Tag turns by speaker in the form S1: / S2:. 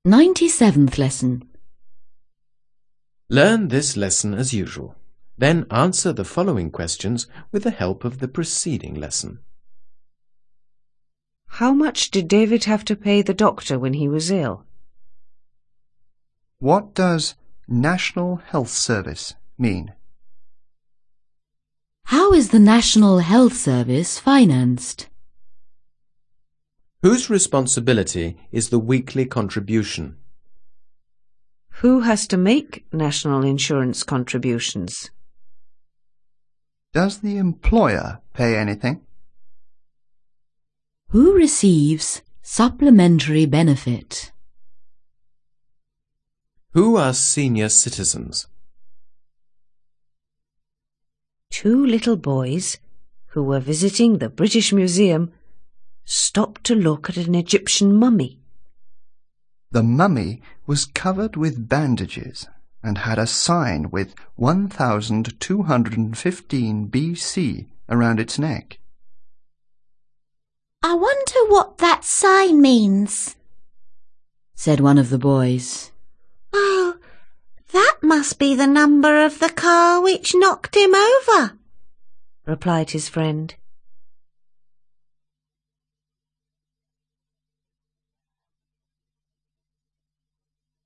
S1: 97th lesson.
S2: Learn this lesson as usual. Then answer the following questions with the help of the preceding lesson.
S3: How much did David have to pay the doctor when he was ill?
S4: What does National Health Service mean?
S1: How is the National Health Service financed?
S2: Whose responsibility is the weekly contribution?
S3: Who has to make national insurance contributions?
S4: Does the employer pay anything?
S1: Who receives supplementary benefit?
S2: Who are senior citizens?
S3: Two little boys who were visiting the British Museum stopped to look at an Egyptian mummy.
S4: The mummy was covered with bandages and had a sign with 1215 BC around its neck.
S5: I wonder what that sign means,
S1: said one of the boys.
S5: Oh, that must be the number of the car which knocked him over,
S3: replied his friend.